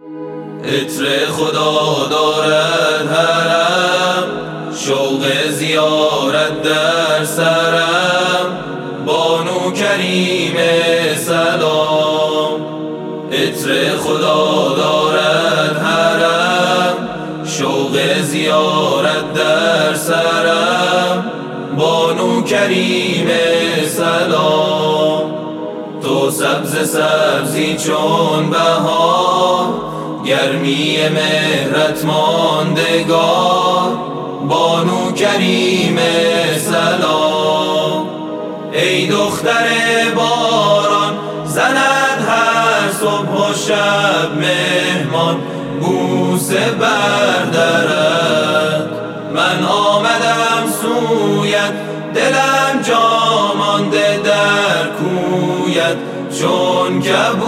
عطر خدا دارد حرم، شوق زیارت در سرم، بانو کریم سلام. عطر خدا دارد حرم، شوق زیارت در سرم، بانو کریم سلام. تو سبز سبزی چون بهار، گرمی مهرت ماندگار، بانو کریم سلام. ای دختر باران زند هر صبح و شب مهمان، بوسه بر درت. من آمدم سویت، دلم جا مانده در کویت چون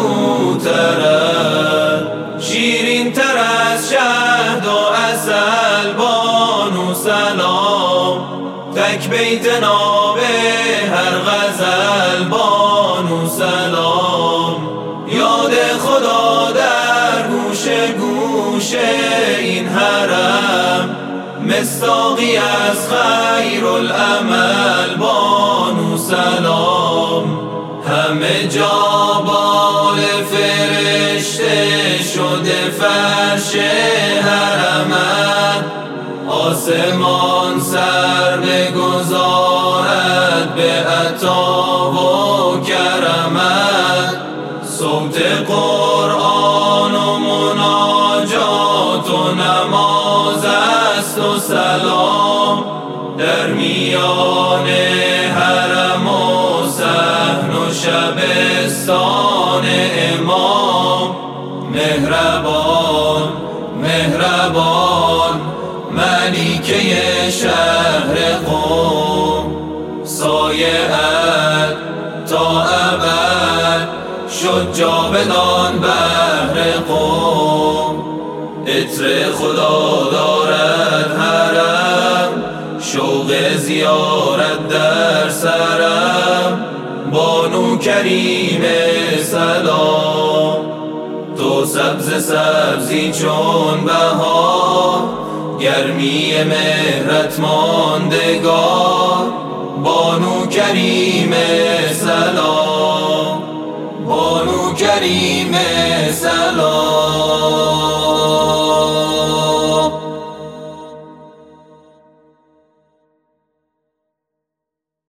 کبوترت. شیرین تر از شهد و عسل، بانو سلام. تک بیت ناب هر غزل، بانو سلام. یاد خدا در گوشه گوشه این حرم، مصداقی از خیرالعمل، بانو سلام. همه جا بال فرشته شده فرش حرمت، آسمان سر بگذارد به عطا و کرمت. صوت قرآن و مناجات و نماز است و سلام، در میان حرم و صحن و شبستان امام. مهربان مهربان ملیکه شهر قم، سایه‌ات تا ابد شد جاودان بهر قم. عطر خدا دارد حرم، شوق زیارت در سرم، بانو کریم سلام. تو سبز سبزی چون بهار، گرمی مهرت ماندگار، بانو کریم سلام. بانو کریم سلام.